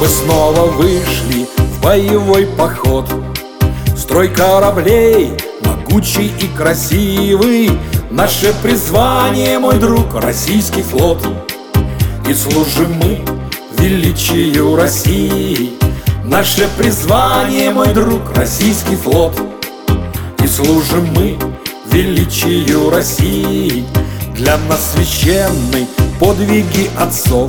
Мы снова вышли в боевой поход. Строй кораблей могучий и красивый, наше призвание, мой друг, российский флот. И служим мы величию России, наше призвание, мой друг, российский флот. И служим мы величию России, для нас священны подвиги отцов.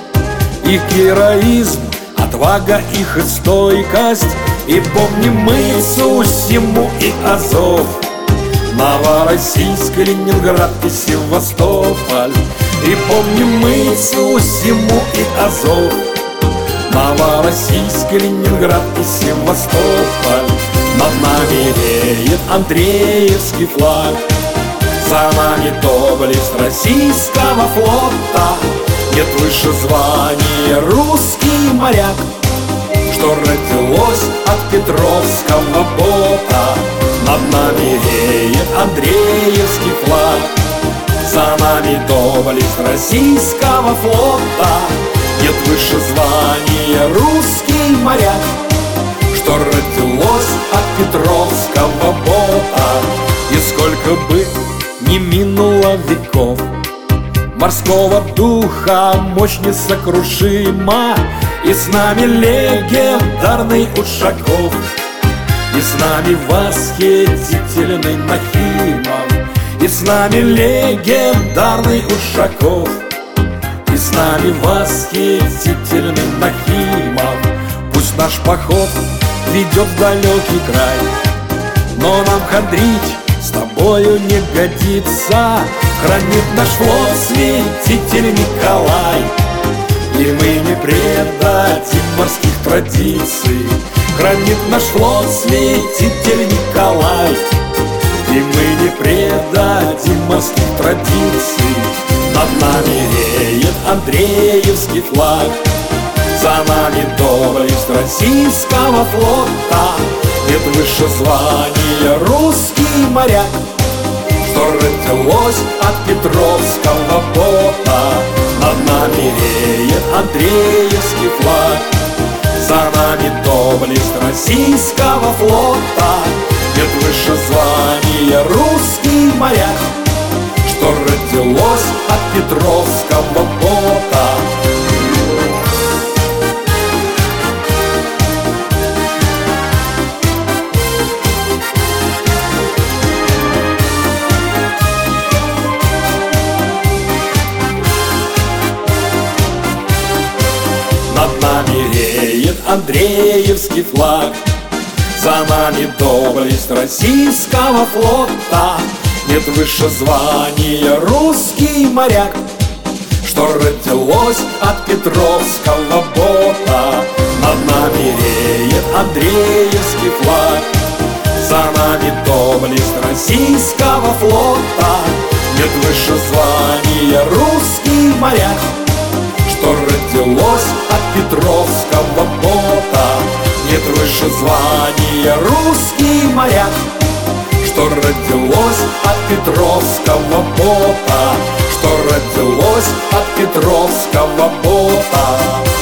Их героизм, отвага их и стойкость, и помним мы Сусиму и Азов, Новороссийск, Ленинград и Севастополь. И помним мы Сусиму и Азов, Новороссийск, Ленинград и Севастополь. Над нами реет Андреевский флаг, за нами доблесть российского флота. Нет выше звания русский моряк, что родилось от Петровского бота. Над нами реет Андреевский флаг, за нами доблесть российского флота. Нет выше звания русский моряк, что родилось от Петровского бота. И сколько бы ни минуло веков, морского духа мощь несокрушима, и с нами легендарный Ушаков, и с нами восхитительный Нахимов, и с нами легендарный Ушаков, и с нами восхитительный Нахимов. Пусть наш поход ведет в далекий край, но нам хандрить с тобою не годится. Хранит наш флот святитель Николай, и мы не предадим морских традиций. Хранит наш флот святитель Николай, и мы не предадим морских традиций. Над нами реет Андреевский флаг, за нами доблесть российского флота. Нет выше звания русский моряк, что родилось от Петровского бота. Над нами реет Андреевский флаг, за нами доблесть российского флота. Нет выше звания русский моряк, что родилось от Петровского бота. Над нами реет Андреевский флаг, за нами доблесть российского флота. Нет выше звания русский моряк, что родилось от Петровского бота. Над нами реет Андреевский флаг, за нами доблесть российского флота. Нет выше звания русский моряк, что родилось от Петровского бота. Нет выше звания русский моряк, что родилось от Петровского бота, что родилось от Петровского бота.